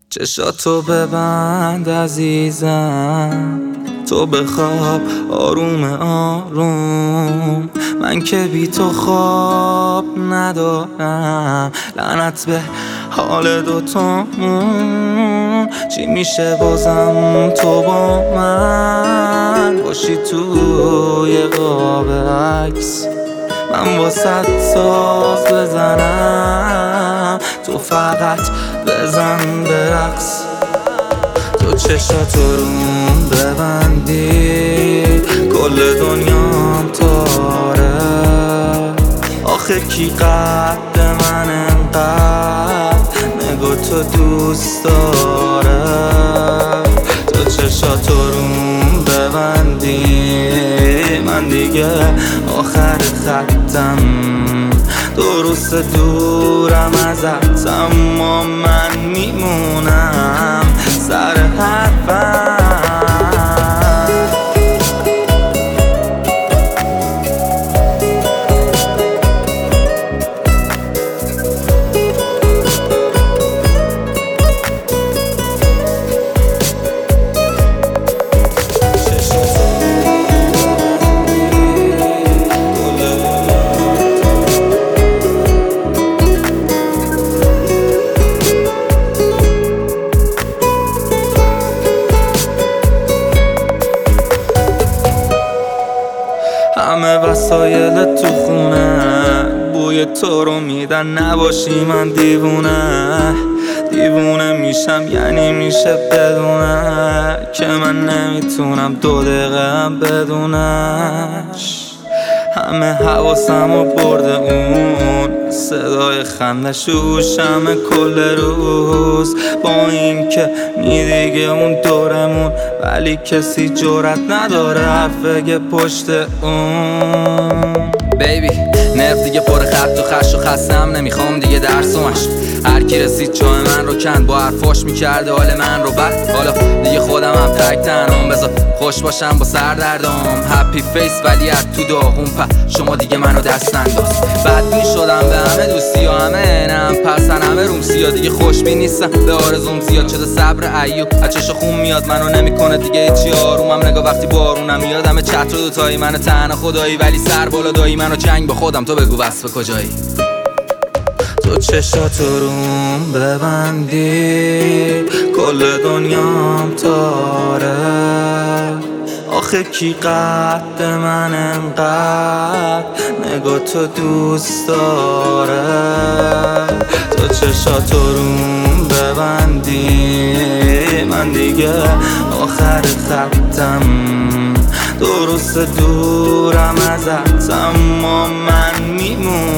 چشاتو ببند عزیزم، تو بخواب آروم آروم. من که بی تو خواب ندارم، لعنت به حال دوتامون. چی میشه بازم تو با من باشی توی قاب عکس، من واسه ساز بزنم، تو فقط بزن برقص. تو چشاتو روم ببندی کل دنیام تاره. آخه کی قد من انقدر نگاه تو دوست داره. تو چشاتو روم ببندی من دیگه آخر خطم، درست دورم ازت اما من میمونم سر حرفم. همه وسایل تو خونه بوی تو رو میدن، نباشی من دیوونه میشم، یعنی میشه بدونه که من نمیتونم 2 دقیقه هم بدونش. همه حواسمو برده اون صدای خندش روشمه کل روز، با این که میدیگه اون دورمون، ولی کسی جرأت نداره حرف بگه پشت اون. بیبی نرف دیگه پر خط و خش و خستم، نمیخوام دیگه درس و مشق. هر کی رسید جای من رو کند، با حرفاش میکرده حال من رو بد. حالا دیگه خودم هم تک تنم، بذار خوش باشم با سردردام. هپی فیس ولی از تو داغون، شما دیگه منو دست انداز. بد میشدم به همه دوستی ها همه نم، پسن همه روم سیا دیگه خوشبین نیستم، به آرزوم زیاد شده صبر ایوب. از چشا خون میاد منو نمیکنه دیگه هیچی آرومم. نگاه وقتی بارونم میاد همه چتر و دوتایی، من تنها خدایی ولی سر بالا دایی. منو چنگ با خودم، تو بگو وصف کجایی. تو چشاتو روم ببندی کل دنیام تاره. آخه کی قد من انقدر نگاه تو دوست داره. تو چشاتو روم ببندی من دیگه آخر خطم، درست دورم ازت اما من میمونم